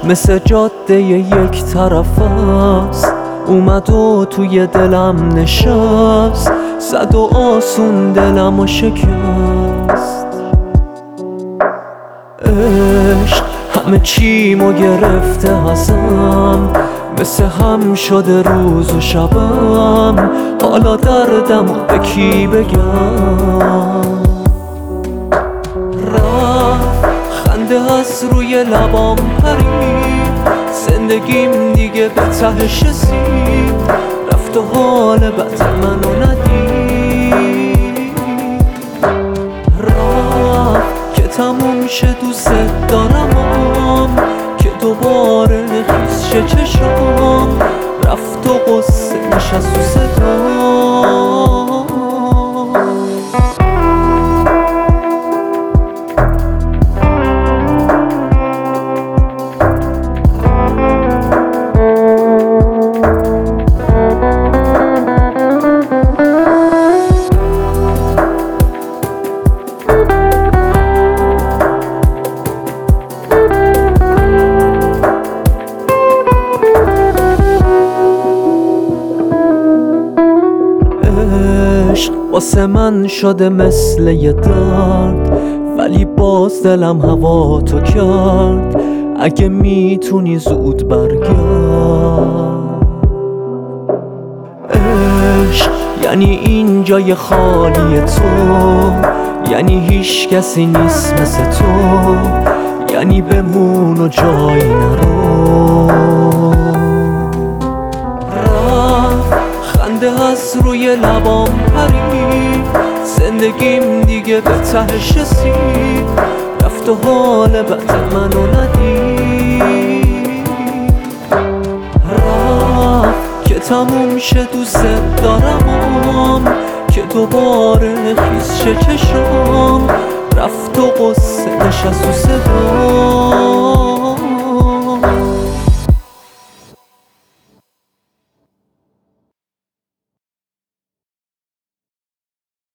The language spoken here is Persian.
مثل جاده یک طرف است، اومد و توی دلم نشست، زد و آسون دلم و شکست. عشق همه چیمو گرفته ازم، مثل هم شده روز و شبم، حالا دردمو به کی بگم؟ رفت خنده از روی لبام پرید، زندگیم دیگه به تهش رسید، رفت و حال بد منو ندید. رفت که تموم شه دوست دارمم، که دوباره خیس شه چشام، رفت و قصه نشست و صدام. عشق واسه من شده مثل یه درد، ولی باز دلم هوا تو کرد، اگه میتونی زود برگرد. عشق یعنی این جای خالی تو، یعنی هیچ کسی نیست مثل تو، یعنی بمون و جایی نرو. خنده از روی لبام پرید، زندگیم دیگه به تهش رسید، رفت و حال بد منو ندید. رفت که تموم شه دوست دارمم، که دوباره خیس شه چشام، رفت و قصه نشست و صدا.